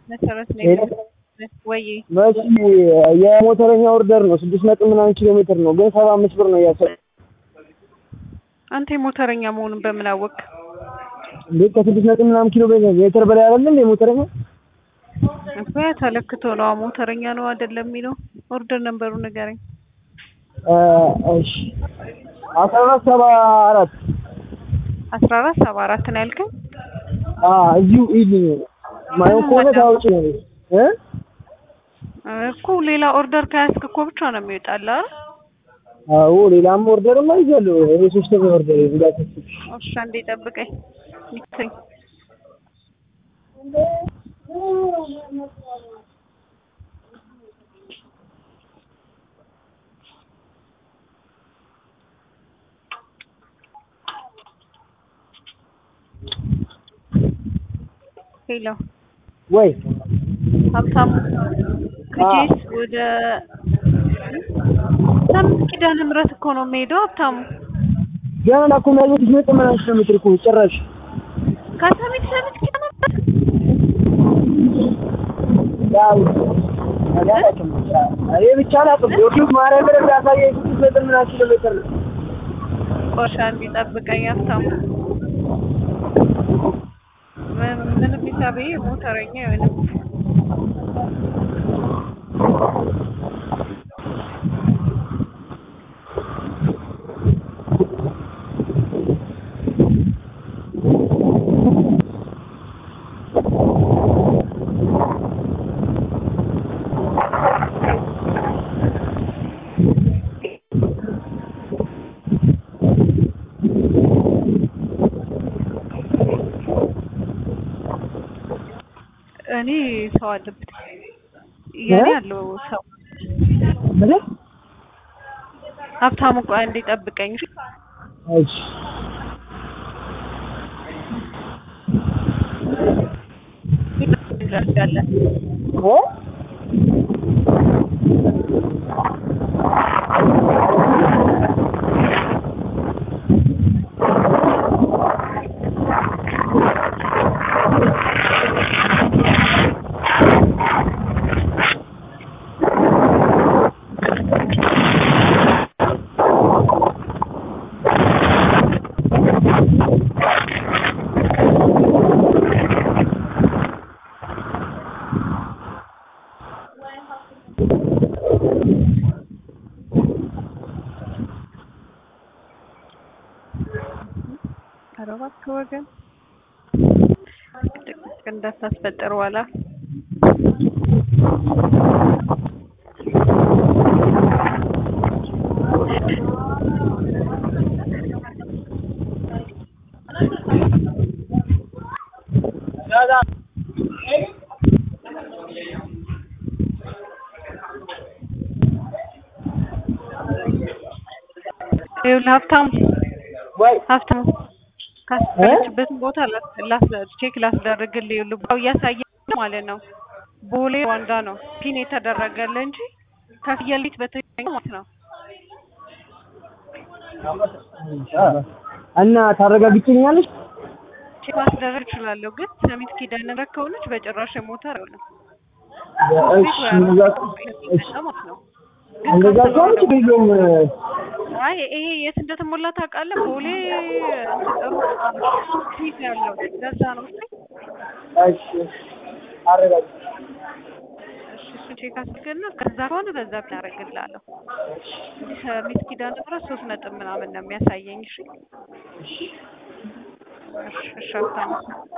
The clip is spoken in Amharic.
መሰረት ነው ወይ መቼ የሞተረኛ ኦርደር ነው 6 ምናምን ኪሎ ሜትር ነው ግን 75 ብር ነው ያሰ አንተ የሞተረኛ መሆኑን በምን አወቅ? ልክ ከ6 ምናምን ኪሎ ሜትር በላይ አይደለም የሞተረኛ እኮ ተለክቶ ነው ሞተረኛ ነው አይደለም የሚለው ኦርደር ነምበሩ ንገረኝ። እሺ 1474 1474 ነው ያልከኝ? እዚሁ ኢሊኝ ማየው ኮነ ታውጪ ነው እኮ ሌላ ኦርደር ካያስክ እኮ ብቻ ነው የሚወጣል አይደል? አዎ ሌላም ኦርደርማ ይዘሉ ይሄ ሶስተኛ ኦርደር ይላል። እሺ አንዴ ጠብቀኝ ይተኝ ሄሎ ወይ ሀብታሙ ከጄስ ወደ ሰምት ኪዳነ ምህረት እኮ ነው የምሄደው ሀብታሙ ገና እኮ ማለት ነው ተመላሽ ነው የምትርኩ ጭራሽ ከሰምት ኪዳነ ምህረት ያው አዳላችም አሬ ብቻ አላውቅም ዩቲዩብ ማረግ ያሳየኝ 6 ምናምን ኪሎ ሜትር ነው ቆሻን ቢጠብቀኝ ሀብታሙ ምን ቢሳቤ ሞተረኛ ወይንም እኔ ሰው አለበት ያኔ ያለው ሰው ማለት ሀብታሙ ቆይ አንዴ ጠብቀኝ እሺ አረባት ከወገን እንዳታስፈጠር ዋላ ሀብታሙ ወይ ሀብታሙ ካስፈለችበት ቦታ ቼክ ላስደርግልኝ ልባው እያሳየ ማለት ነው ቦሌ ዋንዳ ነው ፒን የተደረገለ እንጂ ከፍየሊት በተኛው ማለት ነው እና ታረጋግጭኛለሽ ቼክ ማስደረግ እችላለሁ ግን ሰሚት ኪዳነ ምህረት ከሆነች በጭራሽ ሞተር ነው እሺ ነው እንደዛ ከሆነች ቢሉም አይ ይሄ የት እንደተሞላ ታውቃለህ? ቦሌ ፊት ያለው ለዛ ነው። እሺ አረጋግጥ። እሺ ቼክ አስገና ከዛ ከሆነ በዛ ታረጋግላለሁ። ሰሚት ኪዳነ ምህረት 3 ነጥብ ምናምን ነው የሚያሳየኝ። እሺ እሺ